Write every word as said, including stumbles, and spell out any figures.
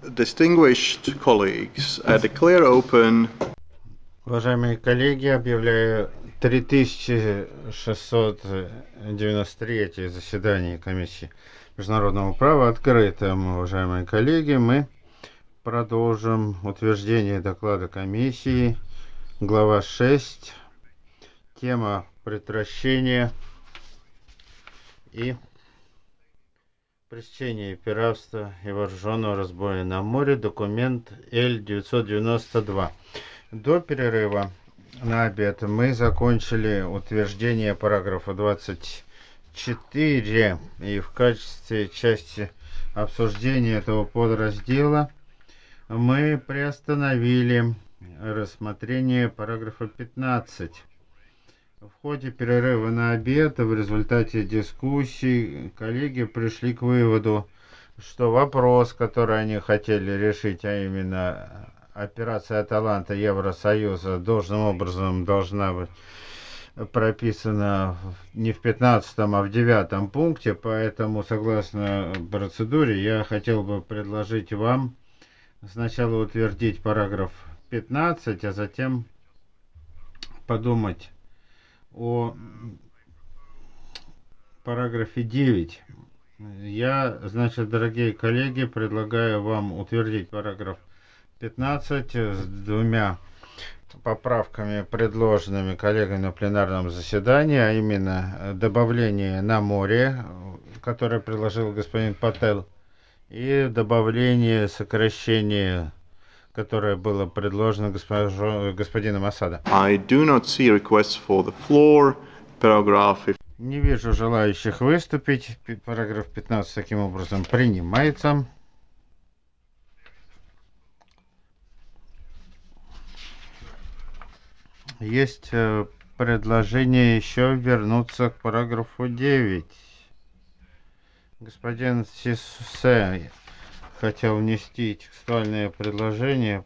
Distinguished colleagues, I declare open Уважаемые коллеги, объявляю три тысячи шестьсот девяносто третье заседание Комиссии международного права открытым. Уважаемые коллеги, мы продолжим утверждение доклада комиссии. Глава шесть. Тема предотвращения и пресечения пиратства и вооруженного разбоя на море. Документ Л девятьсот девяносто два. До перерыва на обед мы закончили утверждение параграфа двадцать четыре, и в качестве части обсуждения этого подраздела мы приостановили рассмотрение параграфа пятнадцать. В ходе перерыва на обед в результате дискуссий коллеги пришли к выводу, что вопрос, который они хотели решить, а именно операция Аталанта Евросоюза, должным образом должна быть прописана не в пятнадцатом, а в девятом пункте, поэтому, согласно процедуре, я хотел бы предложить вам сначала утвердить параграф пятнадцать, а затем подумать о параграфе девять. Я, значит, дорогие коллеги, предлагаю вам утвердить параграф пятнадцать с двумя поправками, предложенными коллегами на пленарном заседании, а именно добавление на море, которое предложил господин Пател, и добавление сокращения, которое было предложено госпожо, господином Асада. I do not see requests for the floor. Paragraph. Не вижу желающих выступить. Параграф пятнадцать таким образом принимается. Есть предложение еще вернуться к параграфу девять. Господин Сиссе хотел внести текстуальное предложение